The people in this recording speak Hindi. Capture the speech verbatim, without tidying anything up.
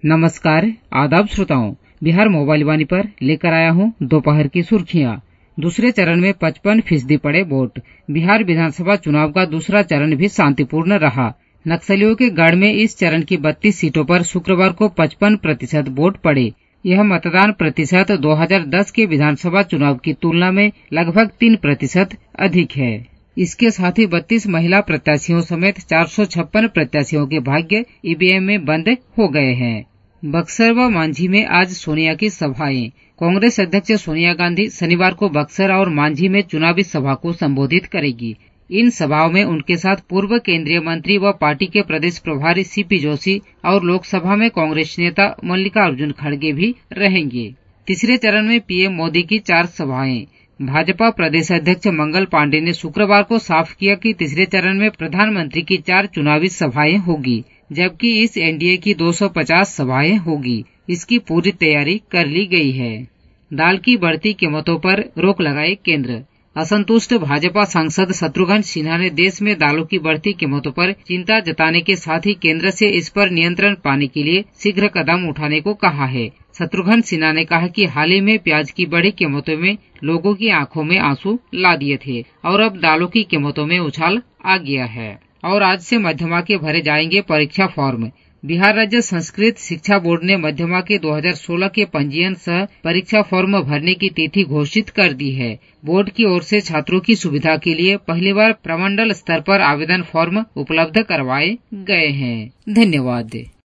नमस्कार, आदाब श्रोताओं। बिहार मोबाइल वाणी पर लेकर आया हूँ दोपहर की सुर्खियाँ। दूसरे चरण में पचपन फीसदी पड़े वोट। बिहार विधानसभा चुनाव का दूसरा चरण भी शांतिपूर्ण रहा। नक्सलियों के गढ़ में इस चरण की बत्तीस सीटों पर शुक्रवार को पचपन प्रतिशत वोट पड़े। यह मतदान प्रतिशत दो हज़ार दस के विधानसभा चुनाव की तुलना में लगभग तीन प्रतिशत अधिक है। इसके साथ ही बत्तीस महिला प्रत्याशियों समेत चार सौ छप्पन प्रत्याशियों के भाग्य ईवीएम में बंद हो गए हैं। बक्सर व मांझी में आज सोनिया की सभाएं। कांग्रेस अध्यक्ष सोनिया गांधी शनिवार को बक्सर और मांझी में चुनावी सभा को संबोधित करेगी। इन सभाओं में उनके साथ पूर्व केंद्रीय मंत्री व पार्टी के प्रदेश प्रभारी सीपी जोशी और लोकसभा में कांग्रेस नेता मल्लिकार्जुन खड़गे भी रहेंगे। तीसरे चरण में पीएम मोदी की चार सभाएं। भाजपा प्रदेश अध्यक्ष मंगल पांडे ने शुक्रवार को साफ किया कि तीसरे चरण में प्रधानमंत्री की चार चुनावी सभाएं होगी, जबकि इस एनडीए की दो सौ पचास सभाएं होगी। इसकी पूरी तैयारी कर ली गई है। दाल की बढ़ती कीमतों पर रोक लगाए केंद्र। असंतुष्ट भाजपा सांसद शत्रुघ्न सिन्हा ने देश में दालों की बढ़ती कीमतों पर चिंता जताने के साथ ही केंद्र से इस पर नियंत्रण पाने के लिए शीघ्र कदम उठाने को कहा है। शत्रुघ्न सिन्हा ने कहा कि हाल ही में प्याज की बढ़ी कीमतों में लोगों की आंखों में आंसू ला दिए थे और अब दालों की कीमतों में उछाल आ गया है। और आज से मध्यमा के भरे जाएंगे परीक्षा फॉर्म। बिहार राज्य संस्कृत शिक्षा बोर्ड ने मध्यमा के दो हज़ार सोलह के पंजीयन सह परीक्षा फॉर्म भरने की तिथि घोषित कर दी है। बोर्ड की ओर से छात्रों की सुविधा के लिए पहली बार प्रमंडल स्तर पर आवेदन फॉर्म उपलब्ध करवाए गए हैं। धन्यवाद।